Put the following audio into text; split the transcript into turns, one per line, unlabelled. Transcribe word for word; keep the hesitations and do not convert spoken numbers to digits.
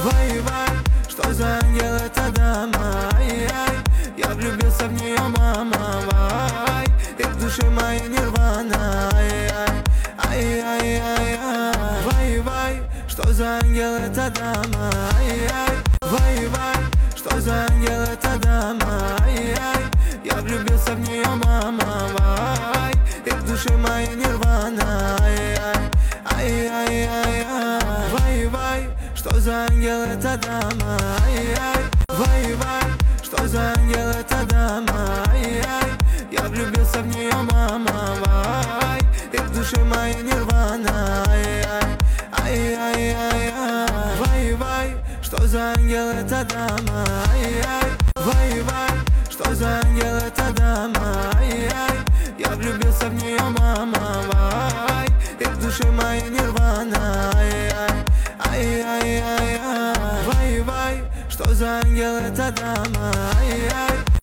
Вай-вай, что за ангел эта дама? Ай-яй, я влюбился в нее, мама. Вай, и в душе моей нирвана. Ай-яй, ай-яй-яй-яй. Вай-вай, что за ангел эта дама? Ай-яй, вай-вай, что за ангел эта дама? Ай-яй, я влюбился в нее, мама. Вай, и в душе моей нирвана. Ай-яй, ай-яй-яй-яй. Вай-вай, что за ангел эта дама? Ай-яй, вай-вай, что за ангел эта дама? Ай-яй, я влюбился в нее, мама. Вай, и в душе моей нирвана. Ай-яй, ай-яй-яй-яй. Вай-вай, что за ангел эта дама? Ай-яй, вай-вай, что за ангел эта дама? Ай-яй, я влюбился в нее, мама. Вай, и в душе моей нирвана. Ай-яй, ай-яй-яй-яй. Вай-вай, что за ангел эта дама? Ай-яй.